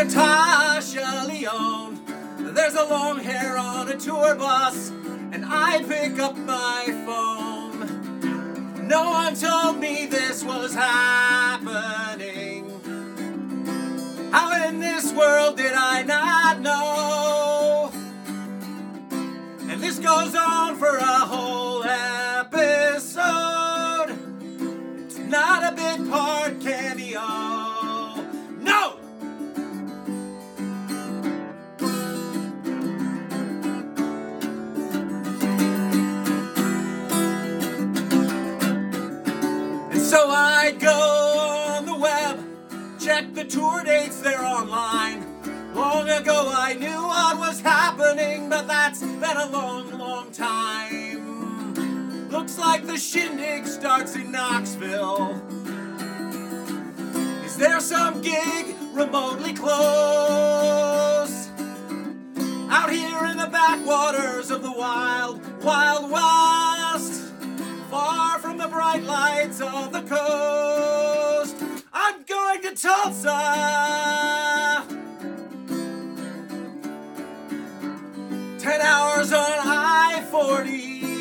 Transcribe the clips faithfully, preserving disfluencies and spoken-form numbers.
Natasha Lyonne. There's a long hair on a tour bus, and I pick up my phone. No one told me this was happening. How in this world did I not know? And this goes on for a whole episode. It's not a bit part cameo. No! And so I go on the web, check the tour dates, they're online. Long ago I knew what was happening, but that's been a long, long time. Looks like the shindig starts in Knoxville. Is there some gig remotely close? Out here in the backwaters of the wild, wild west, far from the bright lights of the coast. I'm going to Tulsa. Ten hours on I forty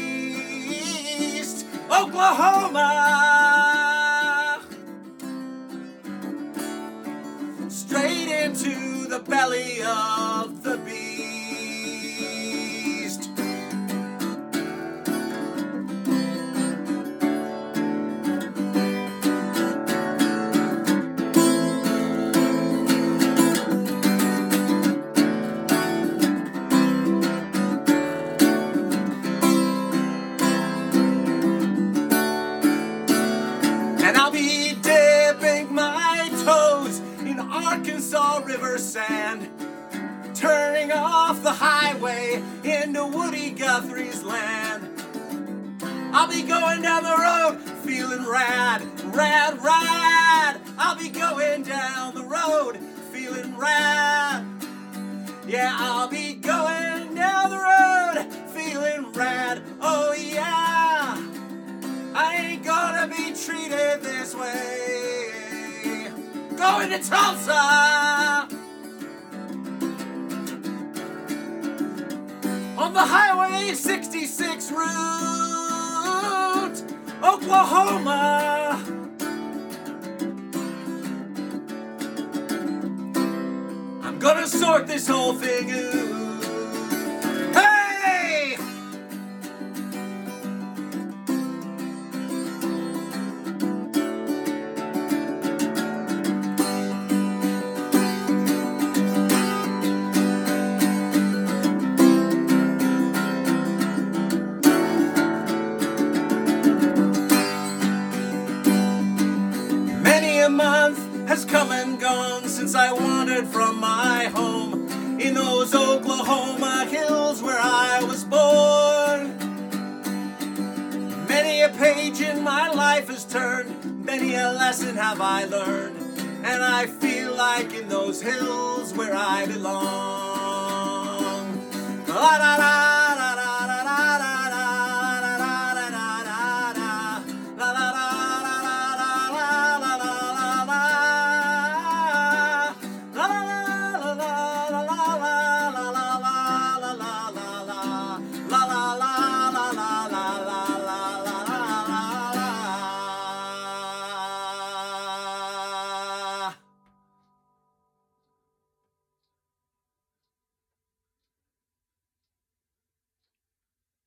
East, Oklahoma. Straight into the belly of the beast. I'll be dipping my toes in Arkansas River sand, turning off the highway into Woody Guthrie's land. I'll be going down the road feeling rad, rad, rad. I'll be going down the road feeling rad. Yeah, I'll be going down the road feeling rad. Oh yeah, I ain't gonna be treated this way. Going to Tulsa on the Highway sixty-six route, Oklahoma. I'm gonna sort this whole thing out. Hey! Many a month has come and gone since I wandered from my home in those Oklahoma hills where I was born. Many a page in my life has turned, many a lesson have I learned, and I feel like in those hills where I belong.